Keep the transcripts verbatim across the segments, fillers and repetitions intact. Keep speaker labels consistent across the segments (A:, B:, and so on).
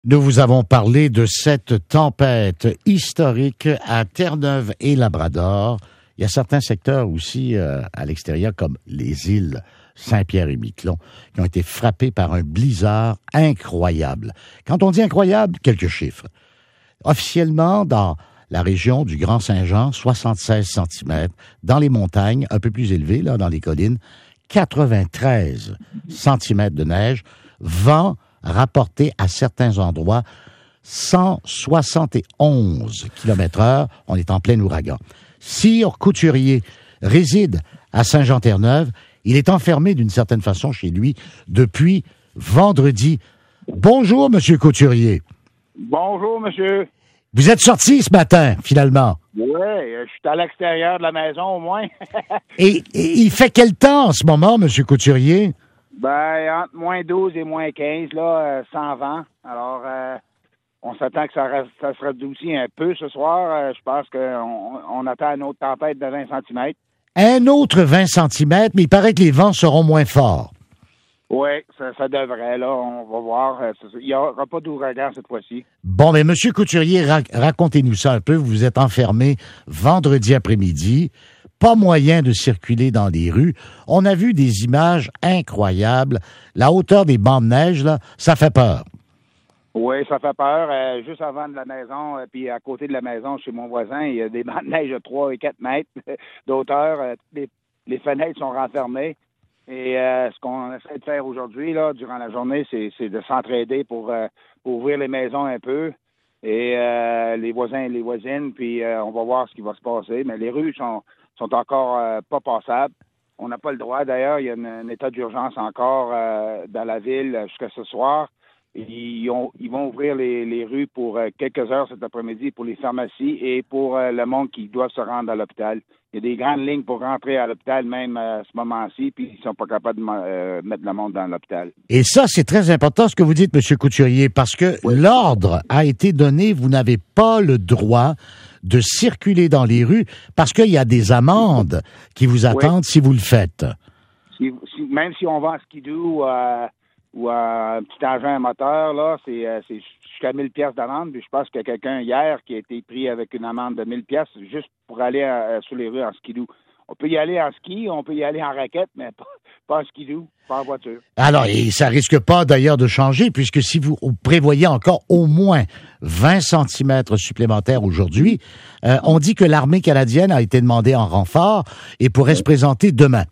A: Nous vous avons parlé de cette tempête historique à Terre-Neuve et Labrador. Il y a certains secteurs aussi euh, à l'extérieur, comme les îles Saint-Pierre et Miquelon, qui ont été frappés par un blizzard incroyable. Quand on dit incroyable, quelques chiffres. Officiellement, dans la région du Grand-Saint-Jean, soixante-seize centimètres. Dans les montagnes, un peu plus élevées, là, dans les collines, quatre-vingt-treize centimètres de neige. Vent rapporté à certains endroits cent soixante et onze kilomètres heure. On est en plein ouragan. Sire Couturier réside à Saint-Jean-Terre-Neuve. Il est enfermé d'une certaine façon chez lui depuis vendredi. Bonjour, Monsieur Couturier.
B: Bonjour, monsieur.
A: Vous êtes sorti ce matin, finalement.
B: Oui, je suis à l'extérieur de la maison, au moins.
A: et, et il fait quel temps en ce moment, Monsieur Couturier?
B: Ben, entre moins douze et moins quinze, là, euh, sans vent. Alors, euh, on s'attend que ça, reste, ça se radoucit un peu ce soir. Euh, je pense qu'on on attend une autre tempête de vingt centimètres.
A: Un autre vingt centimètres, mais il paraît que les vents seront moins forts.
B: Oui, ça, ça devrait, là. On va voir. Il n'y aura pas d'ouragan cette fois-ci.
A: Bon, mais Monsieur Couturier, ra- racontez-nous ça un peu. Vous vous êtes enfermé vendredi après-midi. Pas moyen de circuler dans les rues. On a vu des images incroyables. La hauteur des bancs de neige, là, ça fait peur.
B: Oui, ça fait peur. Euh, juste avant de la maison, euh, puis à côté de la maison, chez mon voisin, il y a des bancs de neige de trois et quatre mètres d'auteur. Euh, les, les fenêtres sont renfermées. Et euh, ce qu'on essaie de faire aujourd'hui, là, durant la journée, c'est, c'est de s'entraider pour, euh, pour ouvrir les maisons un peu. Et euh, les voisins et les voisines, puis euh, on va voir ce qui va se passer. Mais les rues sont sont encore euh, pas passables. On n'a pas le droit. D'ailleurs, il y a une, un état d'urgence encore euh, dans la ville jusqu'à ce soir. Ils, ont, ils vont ouvrir les, les rues pour euh, quelques heures cet après-midi pour les pharmacies et pour euh, le monde qui doit se rendre à l'hôpital. Il y a des grandes lignes pour rentrer à l'hôpital même à ce moment-ci, puis ils sont pas capables de euh, mettre le monde dans l'hôpital.
A: Et ça, c'est très important ce que vous dites, M. Couturier, parce que oui. L'ordre a été donné, vous n'avez pas le droit de circuler dans les rues parce qu'il y a des amendes qui vous attendent oui. si vous le faites.
B: Si, si, même si on va en skidoo euh, ou à un petit engin à moteur, là, c'est, euh, c'est jusqu'à mille piastres d'amende. Puis je pense qu'il y a quelqu'un hier qui a été pris avec une amende de mille piastres juste pour aller euh, sur les rues en skidoo. On peut y aller en ski, on peut y aller en raquette, mais pas, pas en skidoo, pas en voiture.
A: Alors, et ça risque pas d'ailleurs de changer, puisque si vous prévoyez encore au moins vingt centimètres supplémentaires aujourd'hui, euh, on dit que l'armée canadienne a été demandée en renfort et pourrait oui. se présenter demain.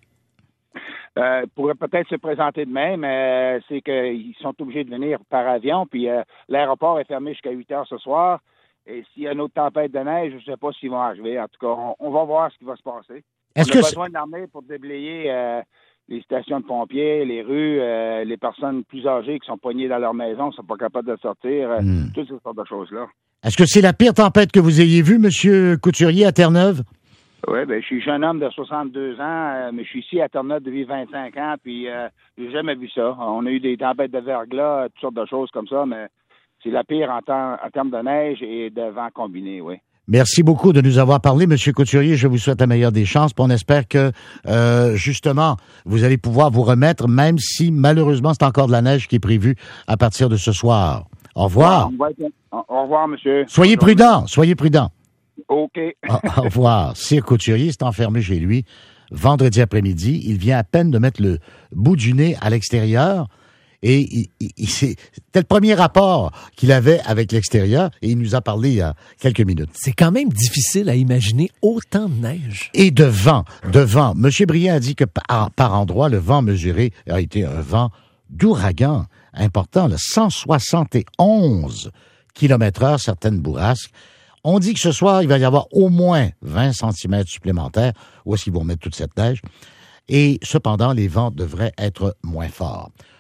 B: Euh, pourrait peut-être se présenter demain, mais c'est qu'ils sont obligés de venir par avion, puis euh, l'aéroport est fermé jusqu'à huit heures ce soir. Et s'il y a une autre tempête de neige, je ne sais pas s'ils vont arriver. En tout cas, on, on va voir ce qui va se passer.
A: Est-ce
B: on a
A: que
B: besoin de l'armée pour déblayer euh, les stations de pompiers, les rues, euh, les personnes plus âgées qui sont poignées dans leur maison, ne sont pas capables de sortir, euh, hmm. toutes ces sortes de choses-là.
A: Est-ce que c'est la pire tempête que vous ayez vue, M. Couturier, à Terre-Neuve?
B: Oui, ben je suis jeune homme de soixante-deux ans, euh, mais je suis ici à Terre-Neuve depuis vingt-cinq ans, puis euh, j'ai jamais vu ça. On a eu des tempêtes de verglas, toutes sortes de choses comme ça, mais c'est la pire en, temps, en termes de neige et de vent combiné, oui.
A: Merci beaucoup de nous avoir parlé, M. Couturier. Je vous souhaite la meilleure des chances. On espère que, euh, justement, vous allez pouvoir vous remettre, même si, malheureusement, c'est encore de la neige qui est prévue à partir de ce soir. Au revoir.
B: Au revoir, monsieur.
A: Soyez prudent. Soyez prudent.
B: OK.
A: Au revoir. Sire Couturier s'est enfermé chez lui vendredi après-midi. Il vient à peine de mettre le bout du nez à l'extérieur. Et il, il, il, c'était le premier rapport qu'il avait avec l'extérieur et il nous a parlé il y a quelques minutes.
C: C'est quand même difficile à imaginer autant de neige.
A: Et de vent, de vent. Monsieur Briand a dit que par, par endroit, le vent mesuré a été un vent d'ouragan important, là, cent soixante et onze kilomètres heure, certaines bourrasques. On dit que ce soir, il va y avoir au moins vingt centimètres supplémentaires. Où est-ce qu'ils vont mettre toute cette neige? Et cependant, les vents devraient être moins forts.